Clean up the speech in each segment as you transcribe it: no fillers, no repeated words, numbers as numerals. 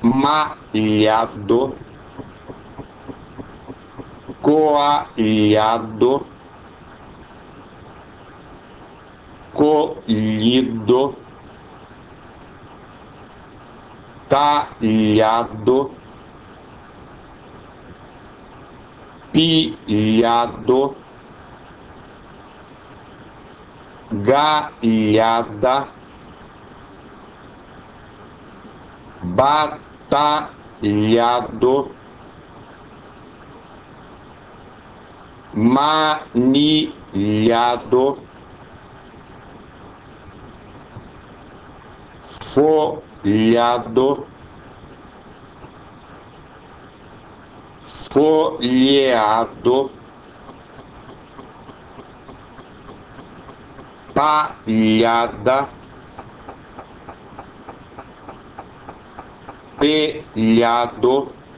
malhado, coalhado, colhido, talhado, pilhado, galhada, batalhado, manilhado, folhado, folheado, palhada, pelhado,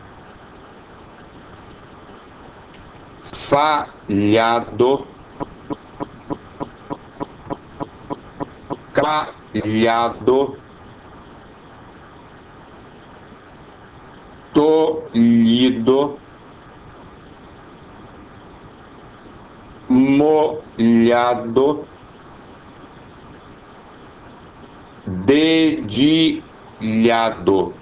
falhado, calhado, tolhido, molhado, dedilhado.